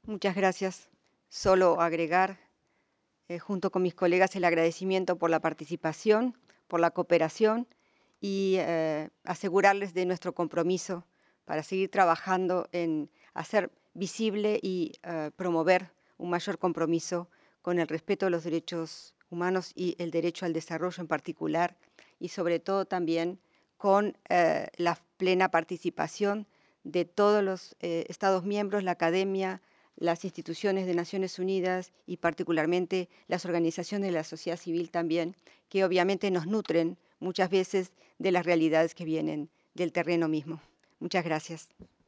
Muchas gracias. Solo agregar, junto con mis colegas, el agradecimiento por la participación, por la cooperación y asegurarles de nuestro compromiso para seguir trabajando en hacer visible y promover un mayor compromiso con el respeto de los derechos humanos y el derecho al desarrollo en particular, y sobre todo también con la plena participación de todos los Estados miembros, la academia, las instituciones de Naciones Unidas y particularmente las organizaciones de la sociedad civil también, que obviamente nos nutren muchas veces de las realidades que vienen del terreno mismo. Muchas gracias.